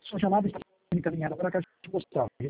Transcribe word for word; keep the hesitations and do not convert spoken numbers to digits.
Sua chamada está sendo encaminhada para a caixa postal.